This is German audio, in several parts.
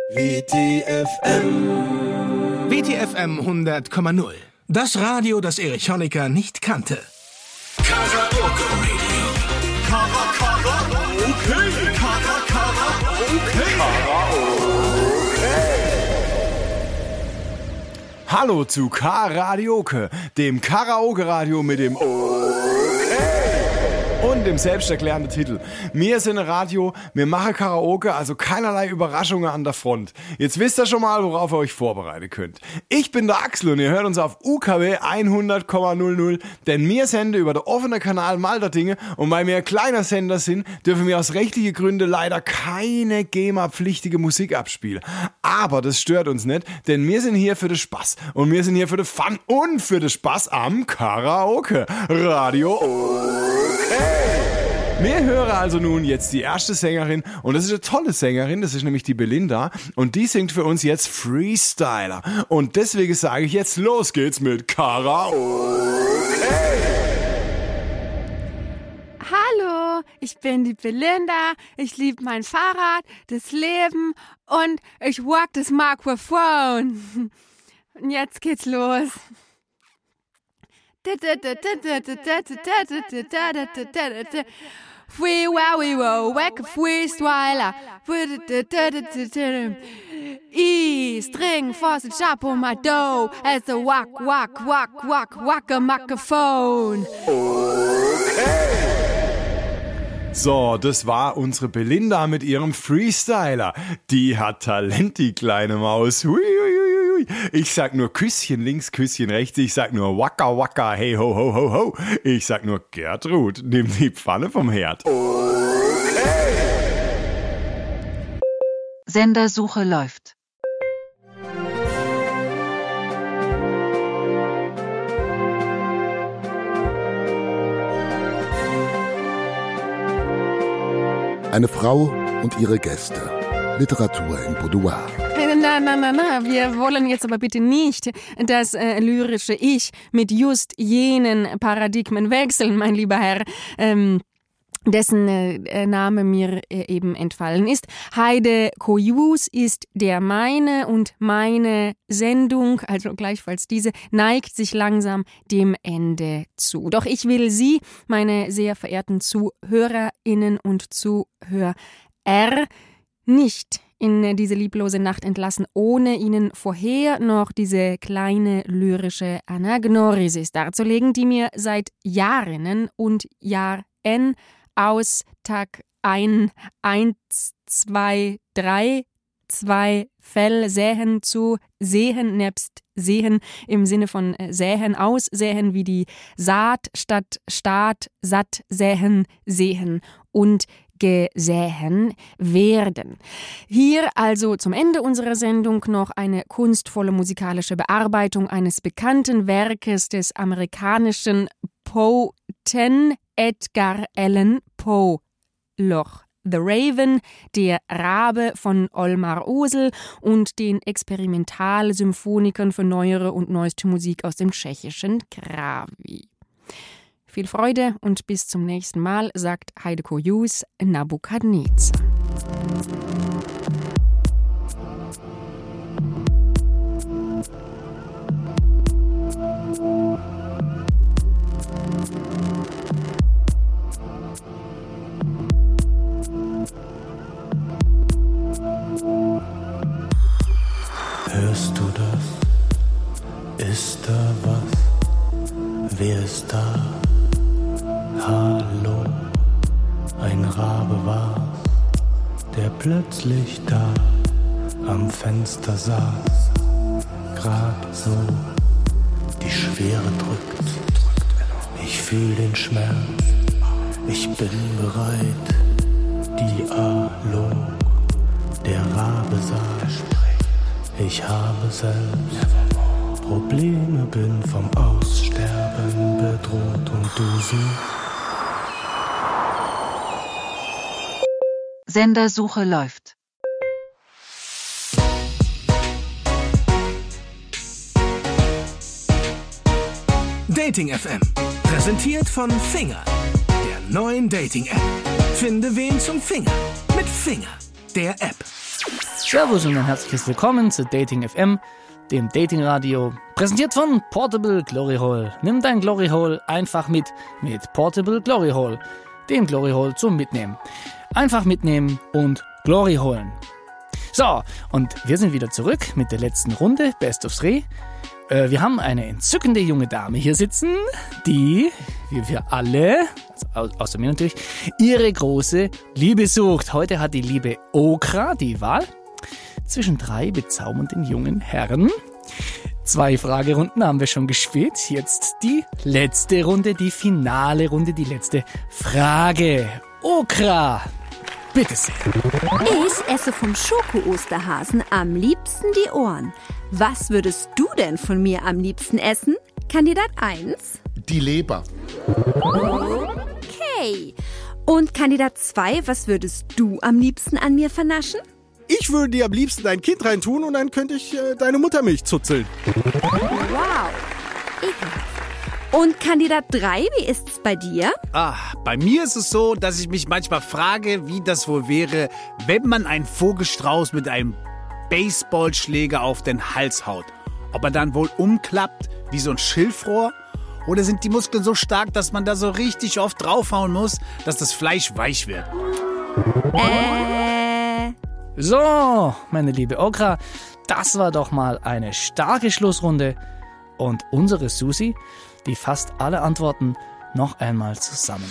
WTFM. WTFM 100,0. Das Radio, das Erich Honecker nicht kannte. Karaoke Radio. Karaoke. Hallo zu Karaoke, dem Karaoke-Radio mit dem und dem selbsterklärenden Titel. Wir sind ein Radio, wir machen Karaoke, also keinerlei Überraschungen an der Front. Jetzt wisst ihr schon mal, worauf ihr euch vorbereiten könnt. Ich bin der Axel und ihr hört uns auf UKW 100,00, denn wir senden über den offenen Kanal Malterdinge und weil wir ein kleiner Sender sind, dürfen wir aus rechtlichen Gründen leider keine GEMA-pflichtige Musik abspielen. Aber das stört uns nicht, denn wir sind hier für den Spaß und wir sind hier für den Fun und für den Spaß am Karaoke. Radio Wir hören also nun jetzt die erste Sängerin und das ist eine tolle Sängerin, das ist nämlich die Belinda und die singt für uns jetzt Freestyler und deswegen sage ich jetzt, los geht's mit Karaoke. Hallo, ich bin die Belinda, ich liebe mein Fahrrad, das Leben und ich rock das Mikrofon. Und jetzt geht's los. Freestyler. Ich string fast ein Chapeau my dough as a wack a Mikrofon. So, das war unsere Belinda mit ihrem Freestyler. Die hat Talent, die kleine Maus. Hui. Ich sag nur Küsschen links, Küsschen rechts. Ich sag nur Waka Waka, hey ho ho ho ho. Ich sag nur Gertrud, nimm die Pfanne vom Herd. Sendersuche läuft. Eine Frau und ihre Gäste. Literatur im Boudoir. Na, wir wollen jetzt aber bitte nicht das lyrische Ich mit just jenen Paradigmen wechseln, mein lieber Herr, dessen Name mir eben entfallen ist. Heide Kojus ist der meine und meine Sendung, also gleichfalls diese, neigt sich langsam dem Ende zu. Doch ich will Sie, meine sehr verehrten ZuhörerInnen und Zuhörer, nicht in diese lieblose Nacht entlassen, ohne Ihnen vorher noch diese kleine lyrische Anagnorisis darzulegen, die mir seit Jahren und Jahren aus Tag 1, 2, 3, 2 Fell sähen zu sehen, nebst sehen im Sinne von säen, aussäen wie die Saat statt Staat, satt säen, sehen und gesäen werden. Hier also zum Ende unserer Sendung noch eine kunstvolle musikalische Bearbeitung eines bekannten Werkes des amerikanischen Poeten Edgar Allan Poe, Loch The Raven, der Rabe von Olmar Osel und den Experimentalsymphonikern für neuere und neueste Musik aus dem tschechischen Krawi. Viel Freude und bis zum nächsten Mal, sagt Heide Kojus Nabukadnezar. Hörst du das? Ist da was? Wer ist da? Hallo, ein Rabe war's, der plötzlich da am Fenster saß. Grad so, die Schwere drückt, ich fühl den Schmerz, ich bin bereit. Dialog, der Rabe sagt, ich habe selbst Probleme, bin vom Aussterben bedroht und du suchst. Sendersuche läuft. Dating FM. Präsentiert von Finger, der neuen Dating-App. Finde wen zum Finger mit Finger, der App. Servus und ein herzliches Willkommen zu Dating FM, dem Datingradio, präsentiert von Portable Glory Hole. Nimm dein Glory Hole einfach mit Portable Glory Hole, dem Glory Hole zum Mitnehmen. Einfach mitnehmen und Glory holen. So, und wir sind wieder zurück mit der letzten Runde, Best of 3. Wir haben eine entzückende junge Dame hier sitzen, die, wie wir alle, also außer mir natürlich, ihre große Liebe sucht. Heute hat die liebe Okra die Wahl zwischen 3 bezaubernden jungen Herren. 2 Fragerunden haben wir schon gespielt. Jetzt die letzte Runde, die finale Runde, die letzte Frage. Okra, bitte sehr. Ich esse vom Schoko-Osterhasen am liebsten die Ohren. Was würdest du denn von mir am liebsten essen? Kandidat 1? Die Leber. Okay. Und Kandidat 2, was würdest du am liebsten an mir vernaschen? Ich würde dir am liebsten dein Kind reintun und dann könnte ich deine Muttermilch zuzeln. Wow. Ekelhaft. Und Kandidat 3, wie ist's bei dir? Bei mir ist es so, dass ich mich manchmal frage, wie das wohl wäre, wenn man einen Vogelstrauß mit einem Baseballschläger auf den Hals haut. Ob er dann wohl umklappt wie so ein Schilfrohr? Oder sind die Muskeln so stark, dass man da so richtig oft draufhauen muss, dass das Fleisch weich wird? So, meine liebe Okra, das war doch mal eine starke Schlussrunde. Und unsere Susi, die fasst alle Antworten noch einmal zusammen.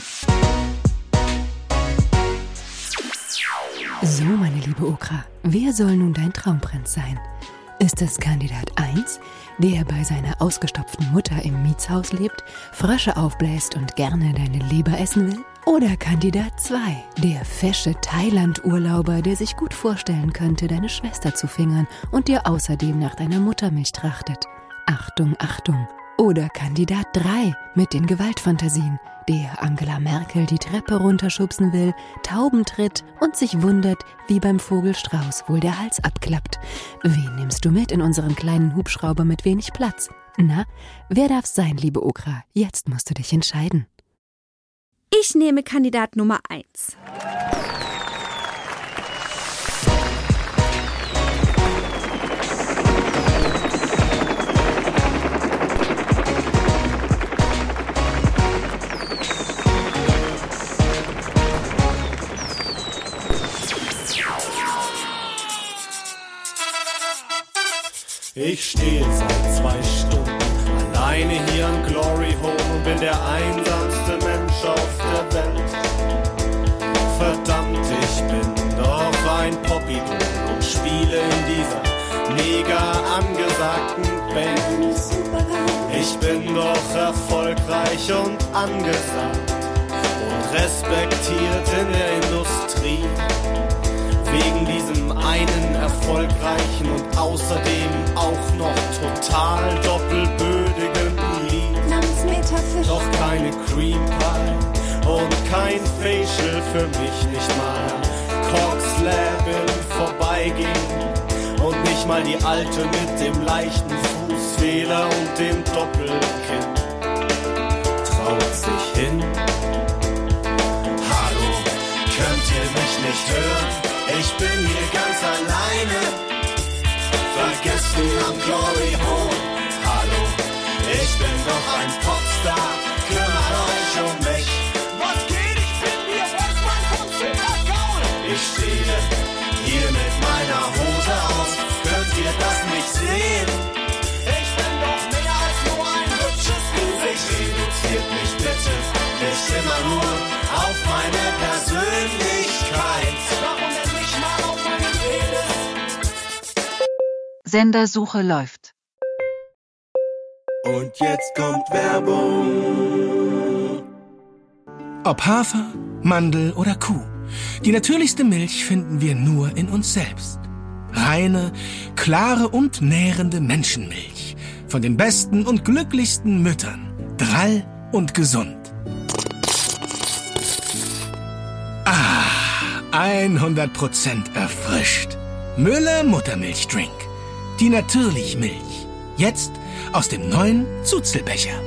So, meine liebe Okra, wer soll nun dein Traumprinz sein? Ist es Kandidat 1, der bei seiner ausgestopften Mutter im Mietshaus lebt, Frösche aufbläst und gerne deine Leber essen will? Oder Kandidat 2, der fesche Thailand-Urlauber, der sich gut vorstellen könnte, deine Schwester zu fingern und dir außerdem nach deiner Muttermilch trachtet? Achtung, Achtung! Oder Kandidat 3 mit den Gewaltfantasien, der Angela Merkel die Treppe runterschubsen will, Tauben tritt und sich wundert, wie beim Vogelstrauß wohl der Hals abklappt. Wen nimmst du mit in unseren kleinen Hubschrauber mit wenig Platz? Na, wer darf's sein, liebe Okra? Jetzt musst du dich entscheiden. Ich nehme Kandidat Nummer 1. Ich stehe seit 2 Stunden alleine hier am Glory Hole und bin der einsamste Mensch auf der Welt. Verdammt, ich bin doch ein Poppidol und spiele in dieser mega angesagten Band. Ich bin doch erfolgreich und angesagt und respektiert in der Industrie. Wegen diesem einen erfolgreichen und außerdem auch noch total doppelbödigen Lied. Namens Metafisch. Doch keine Cream Pie und kein Facial für mich, nicht mal Cox Lab im Vorbeigehen und nicht mal die Alte mit dem leichten Fußfehler und dem Doppelkinn traut sich hin. Hallo, könnt ihr mich nicht hören? Ich bin hier ganz alleine, vergessen am Glory Hole. Hallo, ich bin doch ein Popstar, kümmert euch um mich. Was geht, ich bin hier, was mein Popstar Gaul. Ich stehe hier mit meiner Hose aus, könnt ihr das nicht sehen? Ich bin doch mehr als nur ein hübsches Gesicht. Reduziert mich bitte nicht immer nur auf meine Persönlichkeit. Sendersuche läuft. Und jetzt kommt Werbung. Ob Hafer, Mandel oder Kuh, die natürlichste Milch finden wir nur in uns selbst. Reine, klare und nährende Menschenmilch. Von den besten und glücklichsten Müttern. Drall und gesund. 100% erfrischt. Müller Muttermilchdrink. Die Natürlichmilch. Jetzt aus dem neuen Zuzelbecher.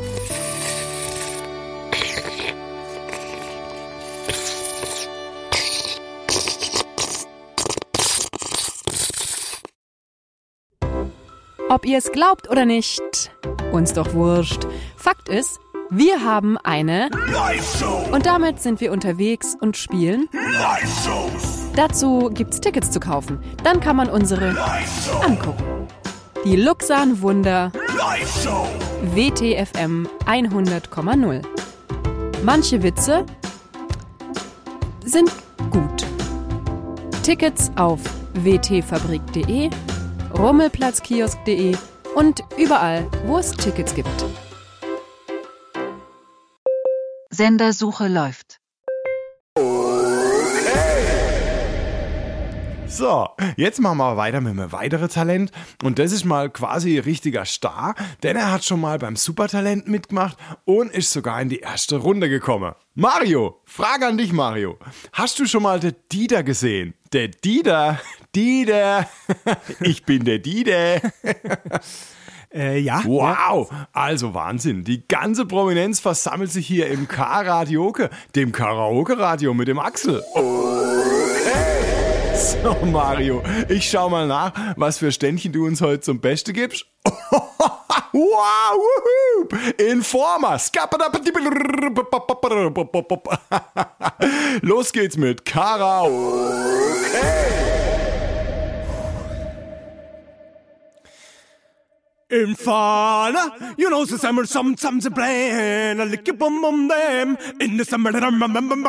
Ob ihr es glaubt oder nicht, uns doch wurscht. Fakt ist, wir haben eine Live-Show. Und damit sind wir unterwegs und spielen Live-Shows. Dazu gibt's Tickets zu kaufen. Dann kann man unsere angucken. Die Luxan Wunder Live-Show. WTFM 100,0. Manche Witze sind gut. Tickets auf wtfabrik.de, rummelplatzkiosk.de und überall, wo es Tickets gibt. Sendersuche läuft. So, jetzt machen wir weiter mit einem weiteren Talent und das ist mal quasi ein richtiger Star, denn er hat schon mal beim Supertalent mitgemacht und ist sogar in die erste Runde gekommen. Mario, Frage an dich, Mario. Hast du schon mal den Dieter gesehen? Der Dieter, ich bin der Dieter. Ja. Wow, also Wahnsinn. Die ganze Prominenz versammelt sich hier im Karaoke, dem Karaoke-Radio mit dem Axel. So, Mario, ich schau mal nach, was für Ständchen du uns heute zum Beste gibst. Wow, wuhu. Informer. Los geht's mit Karaoke. Infana, you know the summer sometimes a plan, a licky bum bum them. In the summer, bum bum bum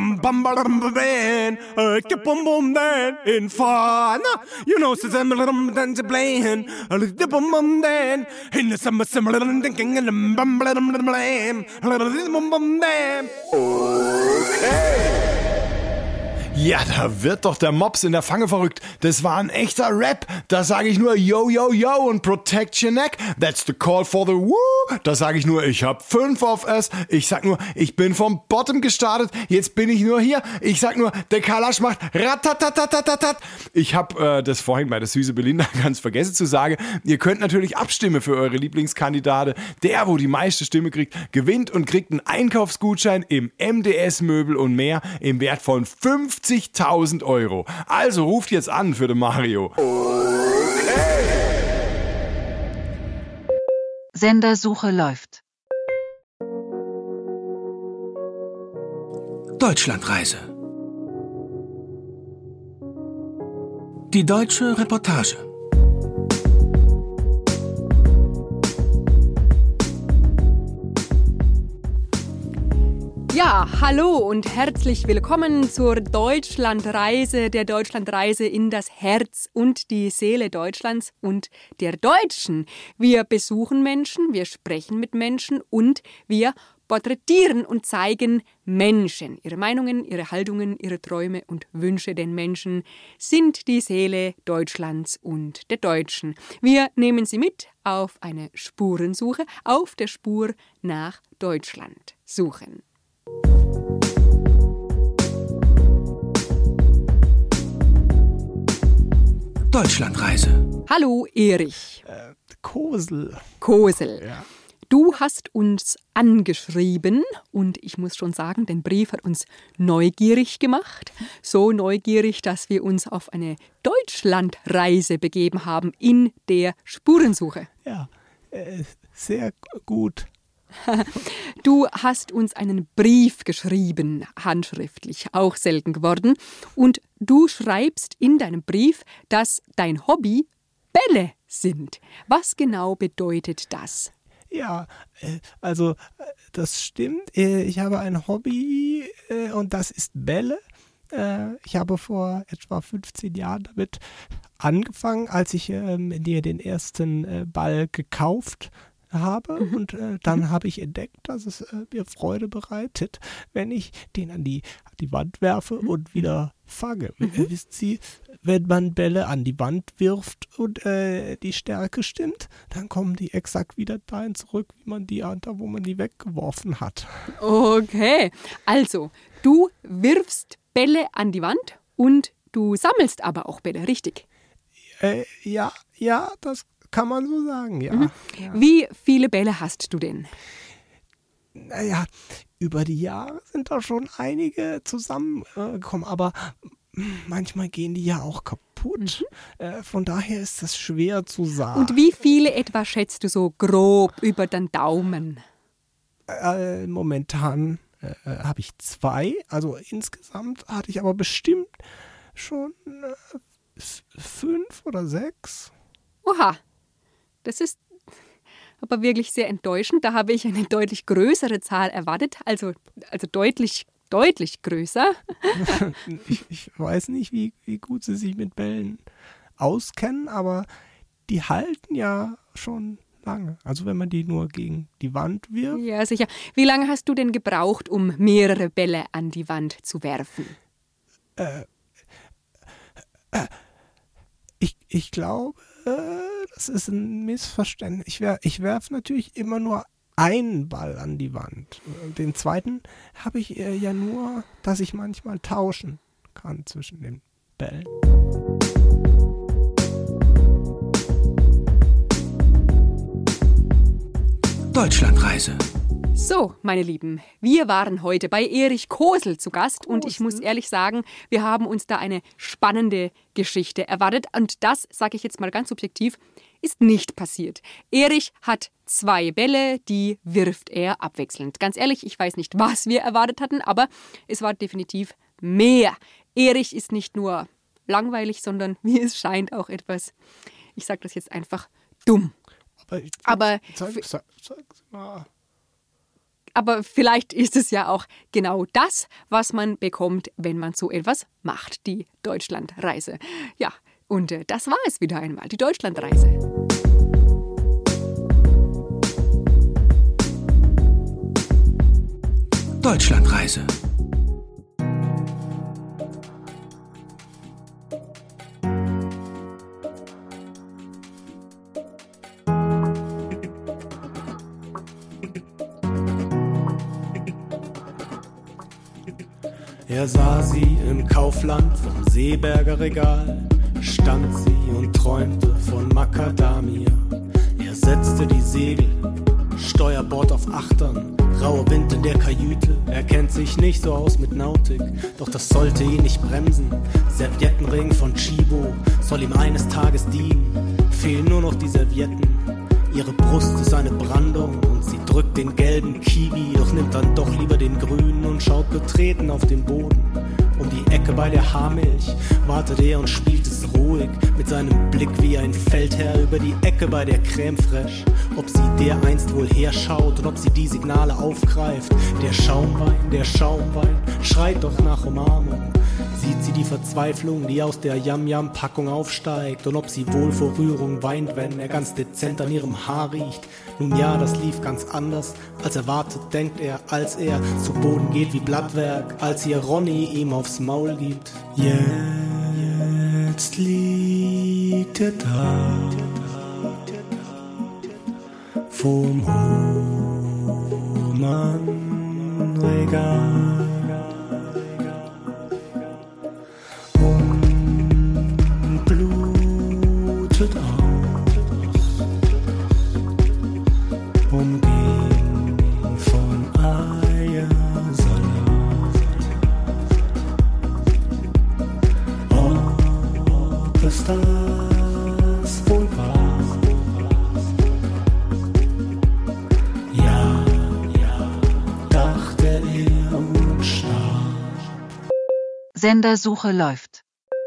then. Infana, you know the summer sometimes a plan, a licky bum bum then. In the summer, summer thinking and bum bum bum them. Ja, da wird doch der Mops in der Fange verrückt. Das war ein echter Rap. Da sage ich nur yo, yo, yo und protect your neck. That's the call for the woo. Da sage ich nur, ich hab 5 auf S. Ich sag nur, ich bin vom Bottom gestartet. Jetzt bin ich nur hier. Ich sag nur, der Kalasch macht ratatatatatat. Ich hab das vorhin bei der süße Belinda ganz vergessen zu sagen. Ihr könnt natürlich abstimmen für eure Lieblingskandidate. Der, wo die meiste Stimme kriegt, gewinnt und kriegt einen Einkaufsgutschein im MDS Möbel und mehr im Wert von 50.000 €. Also ruft jetzt an für den Mario. Sendersuche läuft. Deutschlandreise. Die deutsche Reportage. Ja, hallo und herzlich willkommen zur Deutschlandreise, der Deutschlandreise in das Herz und die Seele Deutschlands und der Deutschen. Wir besuchen Menschen, wir sprechen mit Menschen und wir porträtieren und zeigen Menschen. Ihre Meinungen, ihre Haltungen, ihre Träume und Wünsche den Menschen sind die Seele Deutschlands und der Deutschen. Wir nehmen sie mit auf eine Spurensuche, auf der Spur nach Deutschland suchen. Deutschlandreise. Hallo Erich. Kosel. Ja. Du hast uns angeschrieben und ich muss schon sagen, dein Brief hat uns neugierig gemacht. So neugierig, dass wir uns auf eine Deutschlandreise begeben haben in der Spurensuche. Ja, sehr gut. Du hast uns einen Brief geschrieben, handschriftlich, auch selten geworden. Und du schreibst in deinem Brief, dass dein Hobby Bälle sind. Was genau bedeutet das? Ja, also das stimmt. Ich habe ein Hobby und das ist Bälle. Ich habe vor etwa 15 Jahren damit angefangen, als ich dir den ersten Ball gekauft habe und dann habe ich entdeckt, dass es mir Freude bereitet, wenn ich den an die Wand werfe und wieder fange. Wissen Sie, wenn man Bälle an die Wand wirft und die Stärke stimmt, dann kommen die exakt wieder dahin zurück, wie man die wo man die weggeworfen hat. Okay, also du wirfst Bälle an die Wand und du sammelst aber auch Bälle, richtig? Ja, das kann man so sagen, ja. Ja. Wie viele Bälle hast du denn? Naja, über die Jahre sind da schon einige zusammengekommen, aber manchmal gehen die ja auch kaputt. kaputt. Von daher ist das schwer zu sagen. Und wie viele etwa schätzt du so grob über den Daumen? Momentan habe ich 2. Also insgesamt hatte ich aber bestimmt schon 5 oder 6. Oha, das ist aber wirklich sehr enttäuschend. Da habe ich eine deutlich größere Zahl erwartet, also deutlich größer. Ich weiß nicht, wie gut Sie sich mit Bällen auskennen, aber die halten ja schon lange. Also wenn man die nur gegen die Wand wirft. Ja, sicher. Wie lange hast du denn gebraucht, um mehrere Bälle an die Wand zu werfen? Ich glaube, das ist ein Missverständnis. Ich werfe natürlich immer nur einen Ball an die Wand. Den zweiten habe ich ja nur, dass ich manchmal tauschen kann zwischen den Bällen. Deutschlandreise. So, meine Lieben, wir waren heute bei Erich Kosel zu Gast und ich muss ehrlich sagen, wir haben uns da eine spannende Geschichte erwartet und das, sage ich jetzt mal ganz subjektiv, ist nicht passiert. Erich hat 2 Bälle, die wirft er abwechselnd. Ganz ehrlich, ich weiß nicht, was wir erwartet hatten, aber es war definitiv mehr. Erich ist nicht nur langweilig, sondern wie es scheint auch etwas, ich sage das jetzt einfach, dumm. Aber vielleicht ist es ja auch genau das, was man bekommt, wenn man so etwas macht, die Deutschlandreise. Ja, und das war es wieder einmal, die Deutschlandreise. Deutschlandreise. Er sah sie im Kaufland vom Seeberger Regal, stand sie und träumte von Macadamia. Er setzte die Segel, Steuerbord auf Achtern, rauer Wind in der Kajüte. Er kennt sich nicht so aus mit Nautik, doch das sollte ihn nicht bremsen. Serviettenring von Chibo soll ihm eines Tages dienen, fehlen nur noch die Servietten. Ihre Brust ist eine Brandung und sie drückt den gelben Kiwi, doch nimmt dann doch lieber den grünen und schaut betreten auf den Boden. Um die Ecke bei der Haarmilch wartet er und spielt es ruhig mit seinem Blick wie ein Feldherr über die Ecke bei der Crème Fraiche. Ob sie dereinst wohl herschaut und ob sie die Signale aufgreift. Der Schaumwein schreit doch nach Umarmung. Sieht sie die Verzweiflung, die aus der Yam-Yam-Packung aufsteigt und ob sie wohl vor Rührung weint, wenn er ganz dezent an ihrem Haar riecht. Nun ja, das lief ganz anders, als erwartet, denkt er, als er zu Boden geht wie Blattwerk, als ihr Ronny ihm aufs Maul gibt. Jetzt liegt er da, vorm Hohmann-Regal. Blutet aus, umgeben von Eiersalat. Ob es das wohl war? Ja, dachte er und starb. Sendersuche läuft.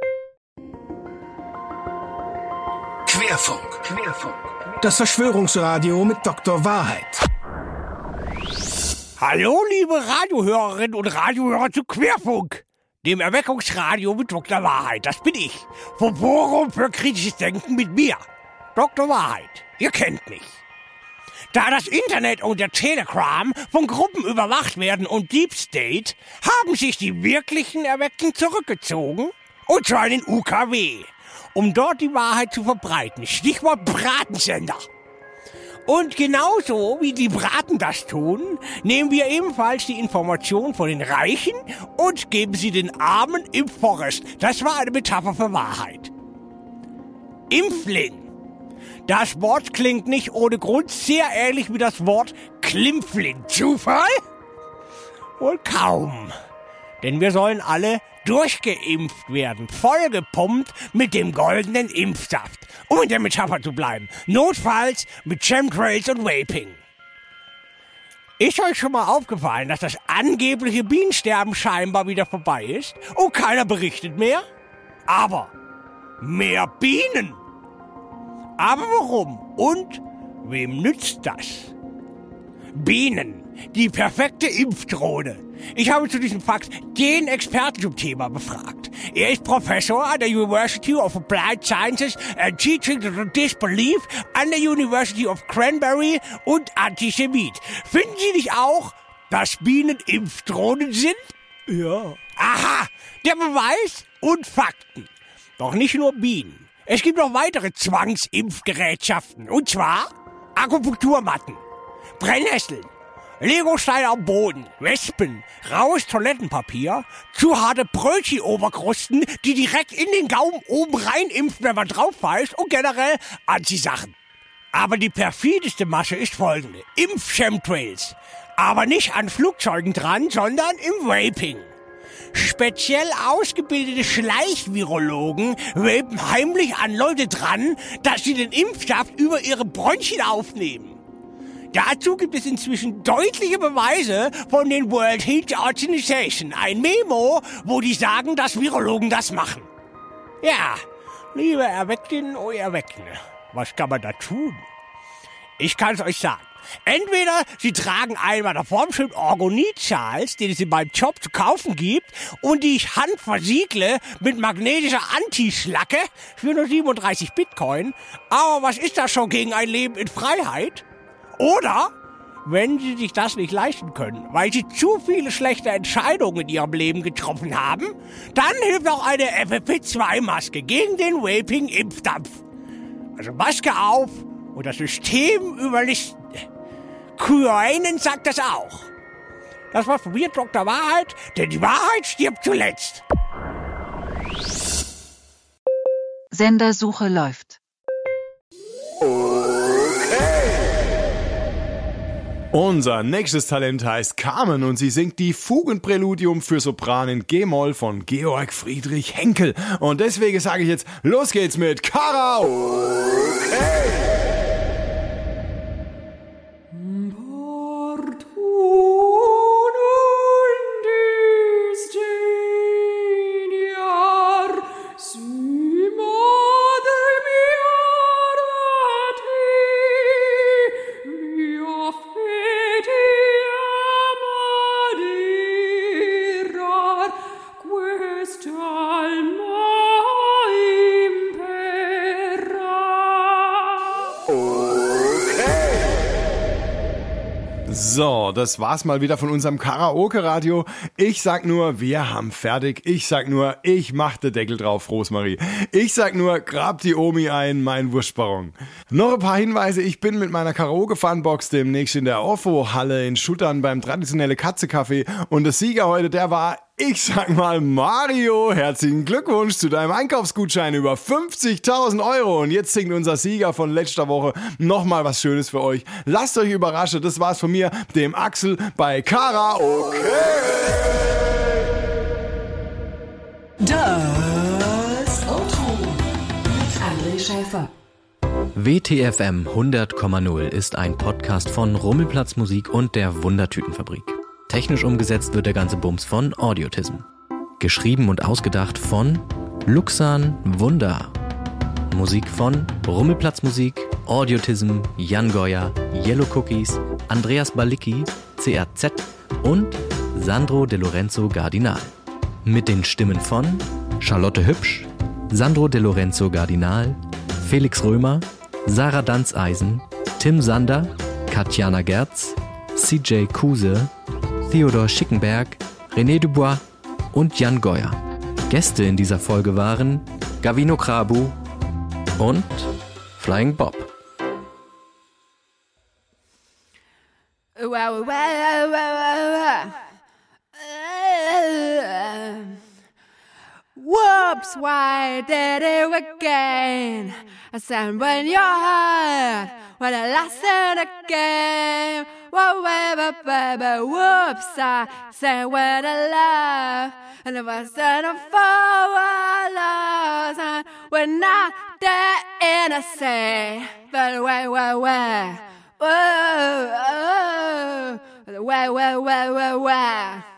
Querfunk. Das Verschwörungsradio mit Dr. Wahrheit. Hallo, liebe Radiohörerinnen und Radiohörer zu Querfunk, dem Erweckungsradio mit Dr. Wahrheit. Das bin ich. Vom Forum für kritisches Denken mit mir, Dr. Wahrheit. Ihr kennt mich. Da das Internet und der Telegram von Gruppen überwacht werden und Deep State, haben sich die wirklichen Erweckten zurückgezogen, und zwar in den UKW, um dort die Wahrheit zu verbreiten. Stichwort Bratensender. Und genauso wie die Braten das tun, nehmen wir ebenfalls die Information von den Reichen und geben sie den Armen im Forest. Das war eine Metapher für Wahrheit. Impfling. Das Wort klingt nicht ohne Grund sehr ähnlich wie das Wort Klimpfling. Zufall? Wohl kaum. Denn wir sollen alle durchgeimpft werden, vollgepumpt mit dem goldenen Impfsaft. Um in der Metapher zu bleiben, notfalls mit Chemtrails und Vaping. Ist euch schon mal aufgefallen, dass das angebliche Bienensterben scheinbar wieder vorbei ist und keiner berichtet mehr? Aber mehr Bienen. Aber warum und wem nützt das? Bienen, die perfekte Impfdrohne. Ich habe zu diesem Fakt den Experten zum Thema befragt. Er ist Professor an der University of Applied Sciences and Teaching the Disbelief an der University of Cranberry und Antisemit. Finden Sie nicht auch, dass Bienen Impfdrohnen sind? Ja. Aha, der Beweis und Fakten. Doch nicht nur Bienen. Es gibt noch weitere Zwangsimpfgerätschaften. Und zwar Akupunkturmatten, Brennnesseln, Legosteine am Boden, Wespen, raues Toilettenpapier, zu harte Brötchen-Oberkrusten, die direkt in den Gaumen oben rein impfen, wenn man drauf beißt, und generell Anti-Sachen. Aber die perfideste Masche ist folgende: Impf-Chemtrails. Aber nicht an Flugzeugen dran, sondern im Vaping. Speziell ausgebildete Schleichvirologen vapen heimlich an Leute dran, dass sie den Impfsaft über ihre Bronchien aufnehmen. Dazu gibt es inzwischen deutliche Beweise von den World Health Organization. Ein Memo, wo die sagen, dass Virologen das machen. Ja, liebe Erweckten und Erweckende, was kann man da tun? Ich kann es euch sagen. Entweder sie tragen einen meiner Formschrift Orgonit-Schals, den es in meinem Job zu kaufen gibt und die ich handversiegle mit magnetischer Antischlacke für nur 37 Bitcoin. Aber was ist das schon gegen ein Leben in Freiheit? Oder, wenn sie sich das nicht leisten können, weil sie zu viele schlechte Entscheidungen in ihrem Leben getroffen haben, dann hilft auch eine FFP2-Maske gegen den Vaping-Impfdampf. Also Maske auf und das System überlisten. QAnon sagt das auch. Das war von mir, Dr. Wahrheit, denn die Wahrheit stirbt zuletzt. Sendersuche läuft. Unser nächstes Talent heißt Carmen und sie singt die Fugenpräludium für Sopran in G-Moll von Georg Friedrich Henkel. Und deswegen sage ich jetzt, los geht's mit Karaoke! So, das war's mal wieder von unserem Karaoke-Radio. Ich sag nur, wir haben fertig. Ich sag nur, ich mach den Deckel drauf, Rosmarie. Ich sag nur, grab die Omi ein, mein Wurstbaron. Noch ein paar Hinweise. Ich bin mit meiner Karaoke-Funbox demnächst in der Orpho-Halle in Schuttern beim traditionelle Katze-Café. Und der Sieger heute, der war, ich sag mal, Mario. Herzlichen Glückwunsch zu deinem Einkaufsgutschein über 50.000 Euro. Und jetzt singt unser Sieger von letzter Woche nochmal was Schönes für euch. Lasst euch überraschen. Das war's von mir, dem Axel, bei Karaoke. Das Outro mit André Schäfer. WTFM 100,0 ist ein Podcast von Rummelplatz Musik und der Wundertütenfabrik. Technisch umgesetzt wird der ganze Bums von Audiotism. Geschrieben und ausgedacht von Luxan Wunder. Musik von Rummelplatz Musik, Audiotism, Jan Goya, Yellow Cookies, Andreas Balicki, CRZ und Sandro De Lorenzo Gardinal. Mit den Stimmen von Charlotte Hübsch, Sandro De Lorenzo Gardinal, Felix Römer, Sarah Danzeisen, Tim Sander, Katjana Gerz, CJ Kuse, Theodor Schickenberg, René Dubois und Jan Goya. Gäste in dieser Folge waren Gavino Krabu und Flying Bob. Whoops, why did it again? I said, when you're high, when I lost in the game, whoa, baby, whoops, I said, when I love, and if I said I'm forward lost, and we're not there in a say, but where, whoa, whoa, where.